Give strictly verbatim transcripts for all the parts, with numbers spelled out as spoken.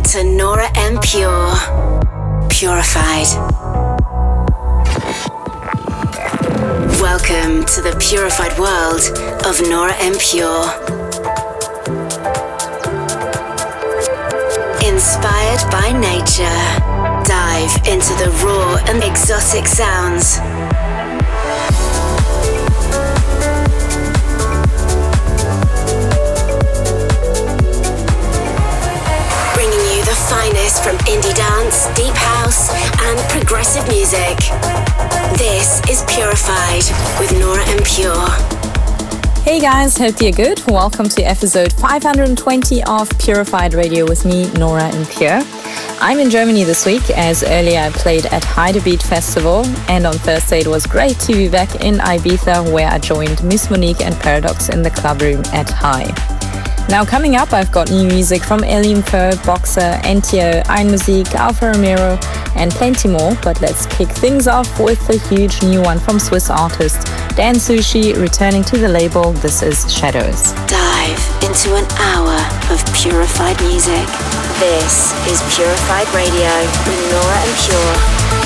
to Nora En Pure. Purified. Welcome to the purified world of Nora En Pure. Inspired by nature, dive into the raw and exotic sounds. Bringing you the finest from indie dance, deep house, and progressive music. This is Purified with Nora En Pure. Hey guys, hope you're good. Welcome to episode five hundred twenty of Purified Radio with me, Nora En Pure. I'm in Germany this week, as earlier I played at Heidebeat Festival, and on Thursday it was great to be back in Ibiza, where I joined Miss Monique and Paradox in the club room at High. Now coming up, I've got new music from Elimfo, Boxer, N T O, Einmusik, Alfa Romero, and plenty more, but let's kick things off with a huge new one from Swiss artist Dan Sushi, returning to the label. This is Shadows. Dive into an hour of purified music. This is Purified Radio with Nora En Pure.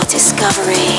discovery.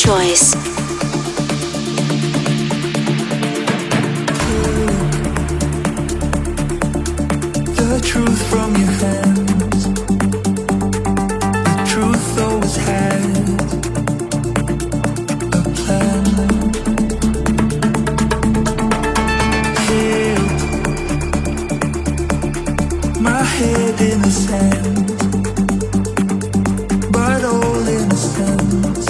choice. The truth from your hands, the truth always had a plan. Held my head in the sand, but all innocence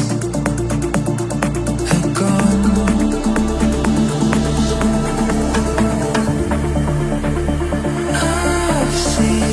had gone. I've seen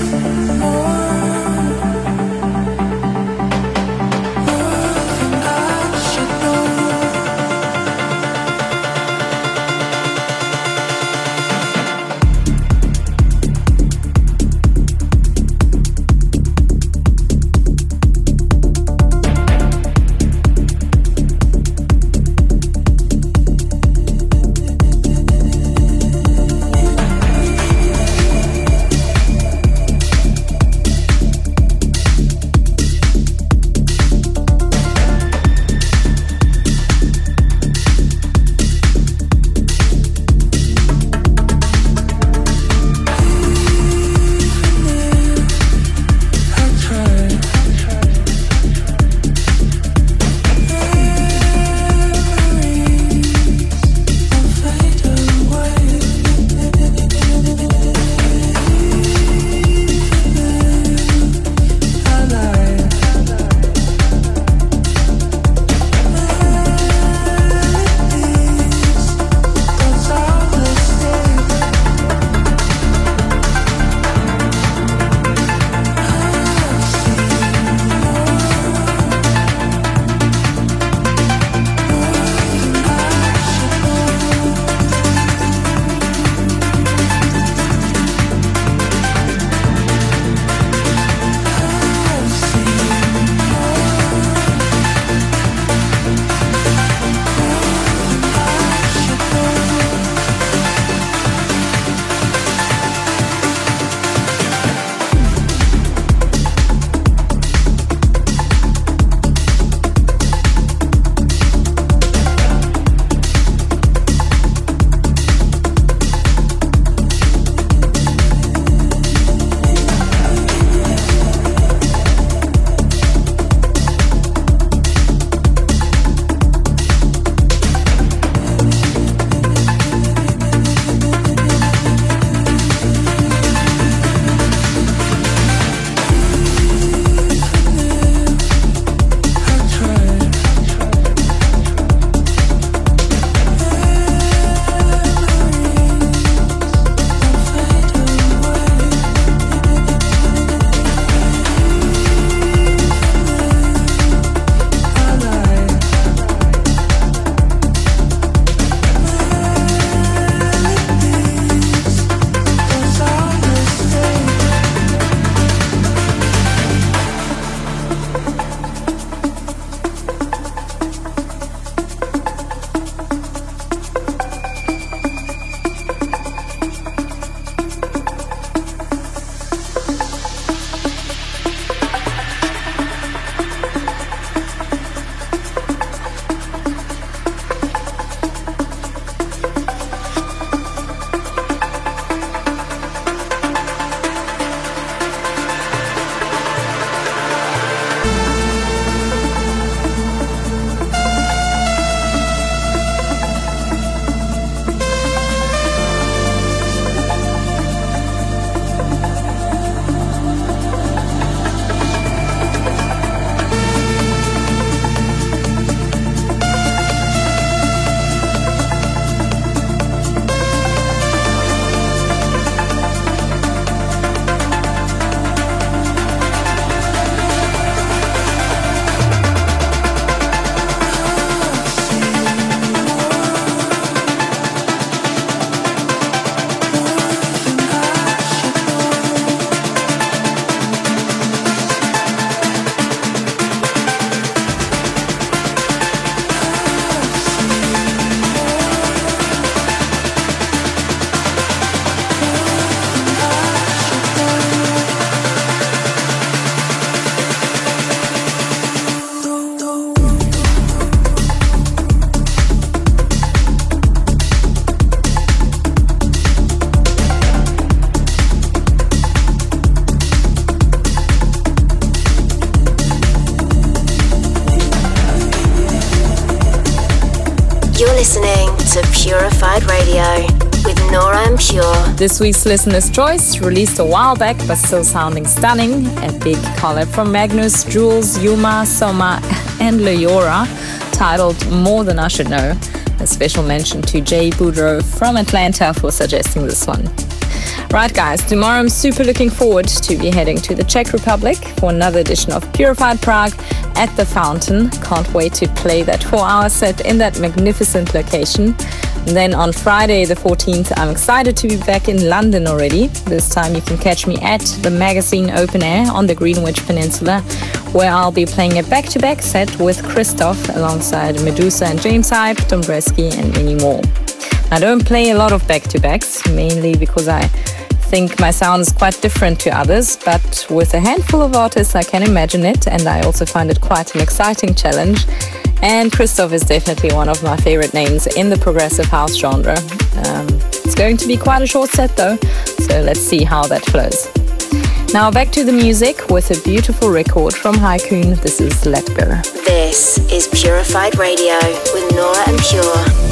listening to Purified Radio with Nora En Pure. This week's listener's choice, released a while back but still sounding stunning, a big collab from Magnus, Jules, Yuma, Soma and Leora, titled More Than I Should Know. A special mention to Jay Boudreau from Atlanta for suggesting this one. Right guys, tomorrow I'm super looking forward to be heading to the Czech Republic for another edition of Purified Prague at the Fountain. Can't wait to play that four hour set in that magnificent location. And then on Friday the fourteenth, I'm excited to be back in London already. This time you can catch me at the Magazine Open Air on the Greenwich Peninsula, where I'll be playing a back-to-back set with Christoph alongside Medusa and James Hype, Dombresky and many more. I don't play a lot of back-to-backs, mainly because I think my sound is quite different to others, but with a handful of artists I can imagine it, and I also find it quite an exciting challenge. And Christoph is definitely one of my favorite names in the progressive house genre. Um, it's going to be quite a short set though, so let's see how that flows. Now back to the music with a beautiful record from Haikun. This is Let Go. This is Purified Radio with Nora En Pure.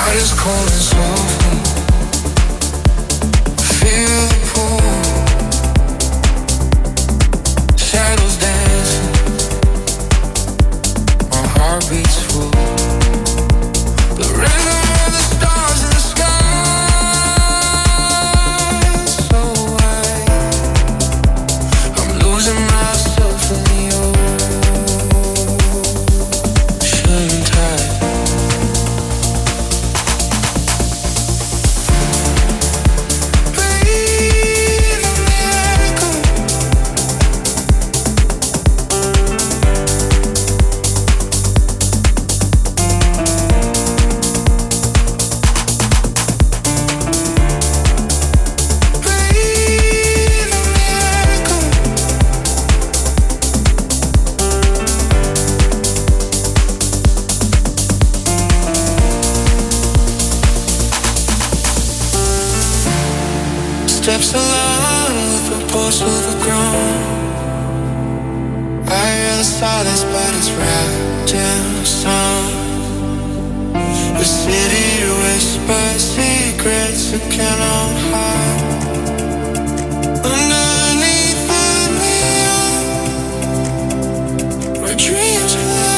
Night is cold and softly. Feel the pull. Shadows dancing. My heart beats full. The rhythm of the stars in the sky is so wide. I'm losing myself in the ocean tide. Steps along the pulse of the ground. I hear the silence, but it's wrapped in sound. The city whispers secrets it cannot hide. Underneath the neon, where dreams fly.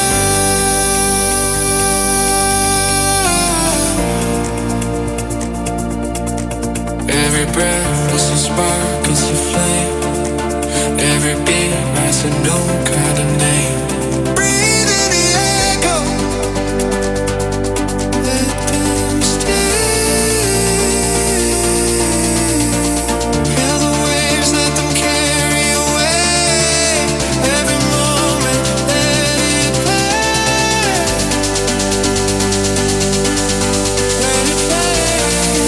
Every breath is a spark, it's a flame. Every beat writes a new kind of name. Breathe in the echo. Let them stay. Feel the waves, let them carry away. Every moment, let it play. Let it play.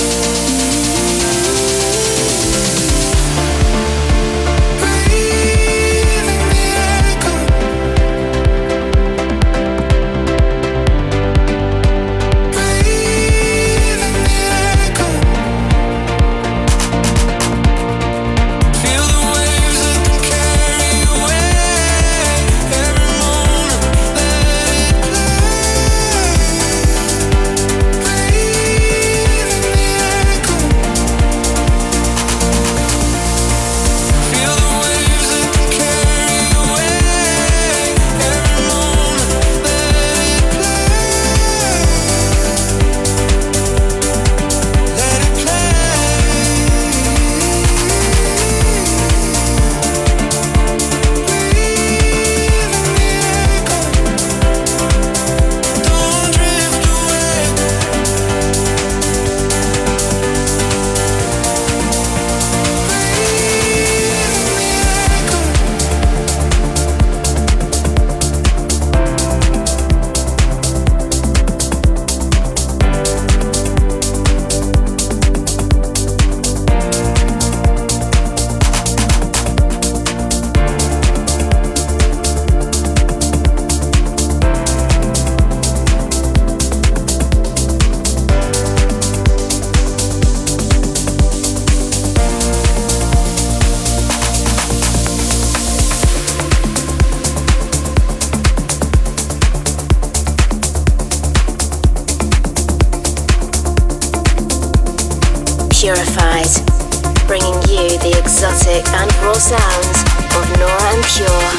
Purified, bringing you the exotic and raw sounds of Nora En Pure.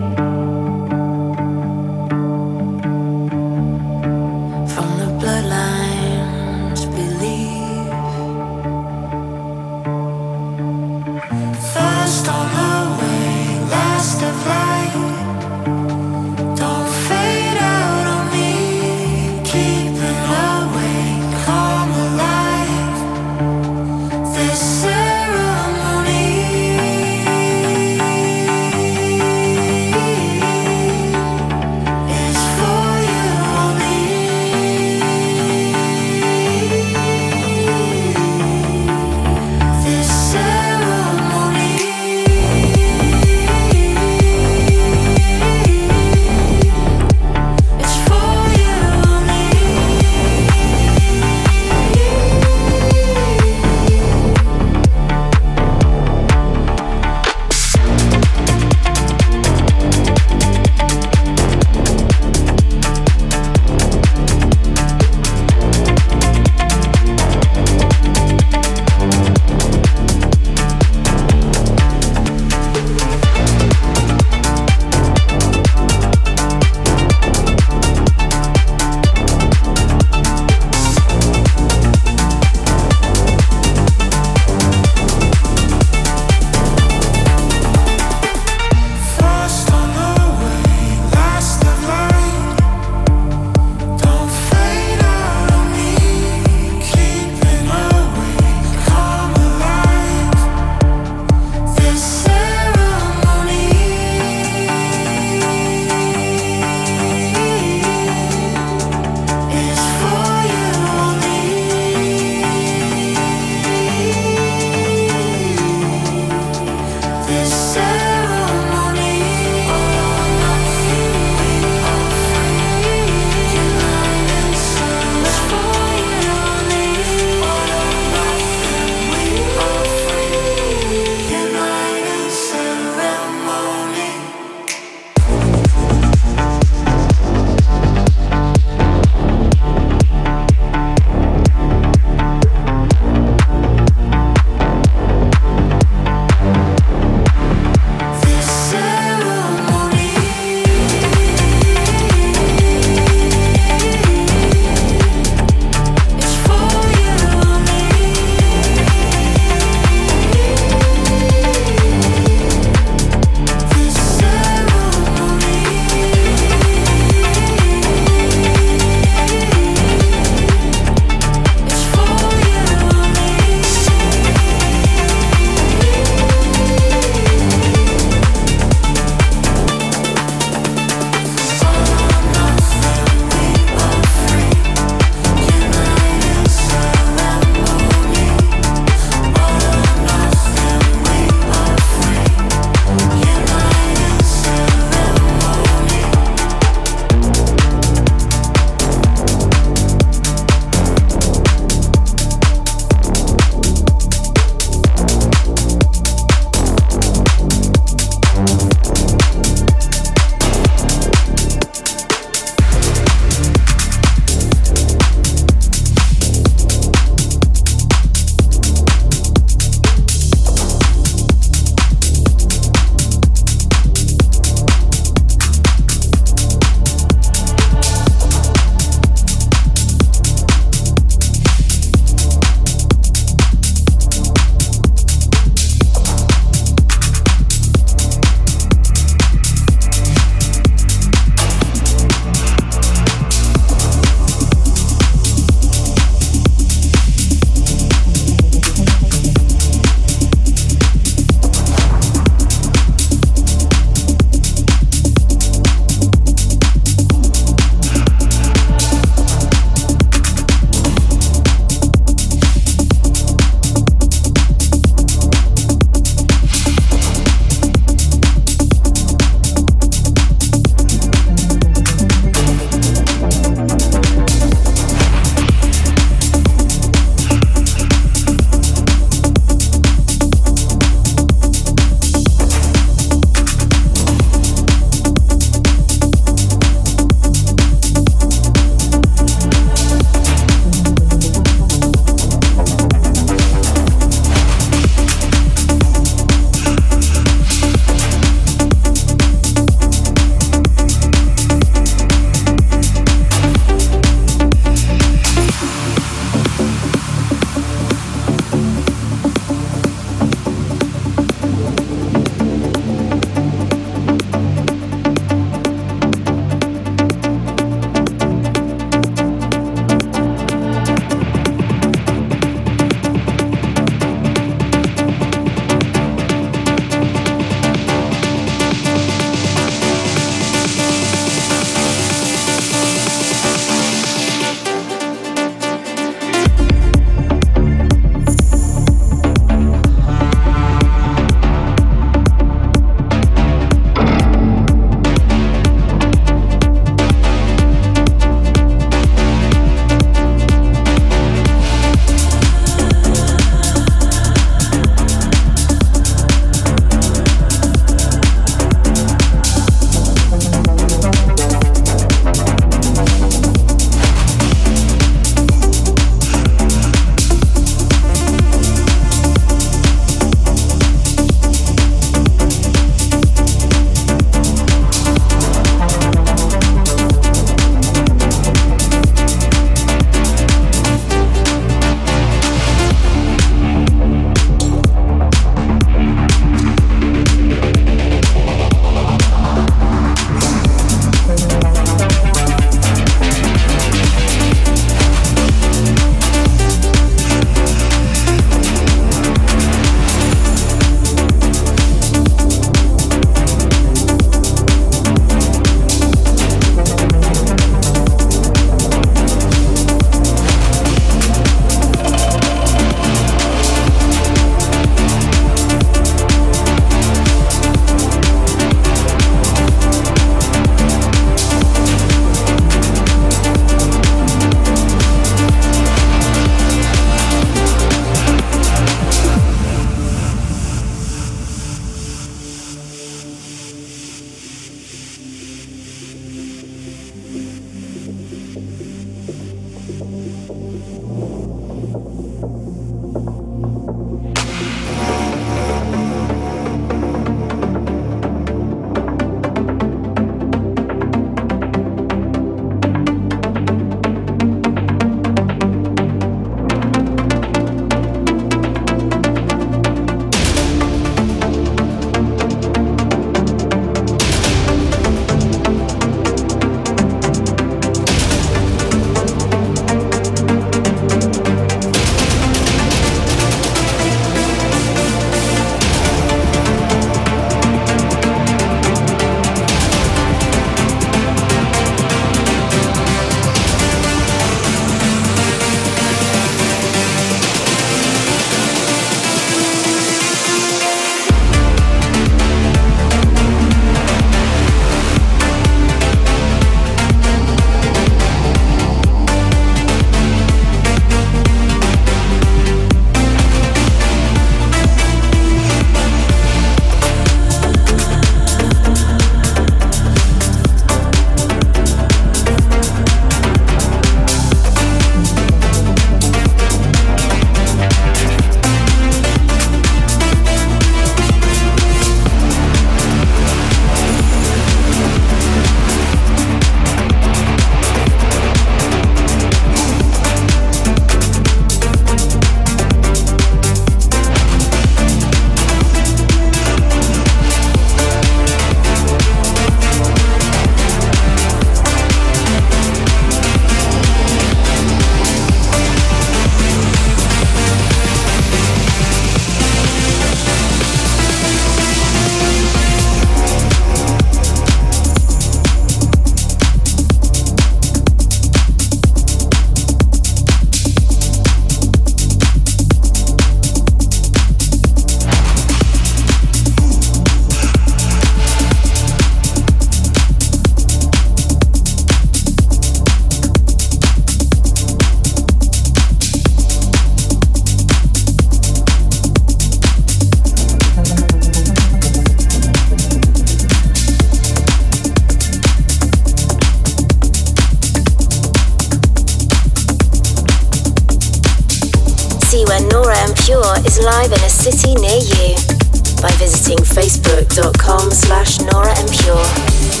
see when Nora En Pure is live in a city near you by visiting facebook.com slash Nora En Pure.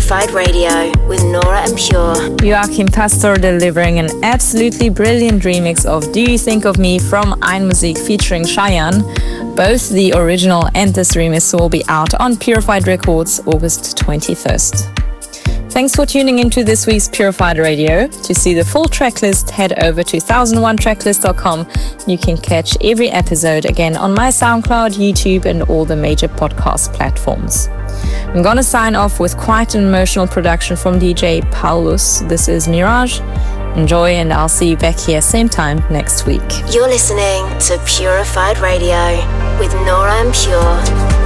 Purified Radio with Nora En Pure. Joachim Pastor delivering an absolutely brilliant remix of Do You Think of Me from Einmusik featuring Cheyenne. Both the original and this remix will be out on Purified Records August twenty-first. Thanks for tuning into this week's Purified Radio. To see the full tracklist, head over to one thousand one tracklist dot com. You can catch every episode again on my SoundCloud, YouTube, and all the major podcast platforms. I'm gonna sign off with quite an emotional production from D J Paulus. This is Mirage. Enjoy, and I'll see you back here same time next week. You're listening to Purified Radio with Nora En Pure.